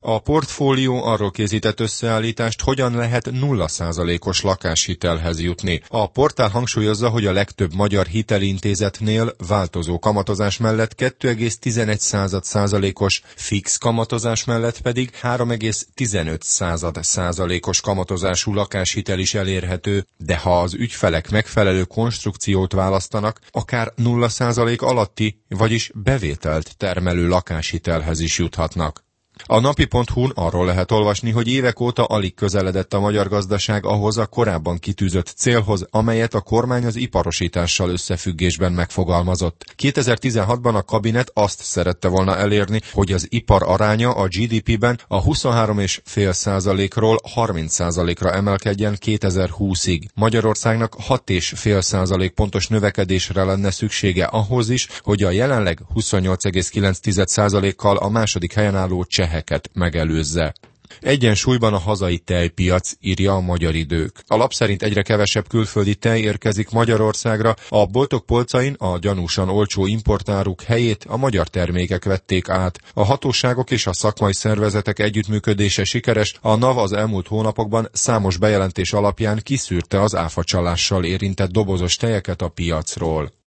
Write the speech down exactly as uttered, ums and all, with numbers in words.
A portfólió arról készített összeállítást, hogyan lehet nulla százalékos lakáshitelhez jutni. A portál hangsúlyozza, hogy a legtöbb magyar hitelintézetnél változó kamatozás mellett kettő egész tizenegy százalékos, fix kamatozás mellett pedig három egész tizenöt százalékos kamatozású lakáshitel is elérhető, de ha az ügyfelek megfelelő konstrukciót választanak, akár nulla százalék alatti, vagyis bevételt termelő lakáshitelhez is juthatnak. A napi pont hu-n arról lehet olvasni, hogy évek óta alig közeledett a magyar gazdaság ahhoz a korábban kitűzött célhoz, amelyet a kormány az iparosítással összefüggésben megfogalmazott. kétezer-tizenhatban a kabinet azt szerette volna elérni, hogy az ipar aránya a gé dé pében a huszonhárom egész öt százalékról harminc százalékra emelkedjen kétezer-húszig. Magyarországnak hat egész öt százalék pontos növekedésre lenne szüksége ahhoz is, hogy a jelenleg huszonnyolc egész kilenc százalékkal a második helyen álló cseheket megelőzze. Egyensúlyban a hazai tejpiac, írja a Magyar Idők. A lap szerint egyre kevesebb külföldi tej érkezik Magyarországra, a boltok polcain a gyanúsan olcsó importáruk helyét a magyar termékek vették át. A hatóságok és a szakmai szervezetek együttműködése sikeres, a NAV az elmúlt hónapokban számos bejelentés alapján kiszűrte az áfacsalással érintett dobozos tejeket a piacról.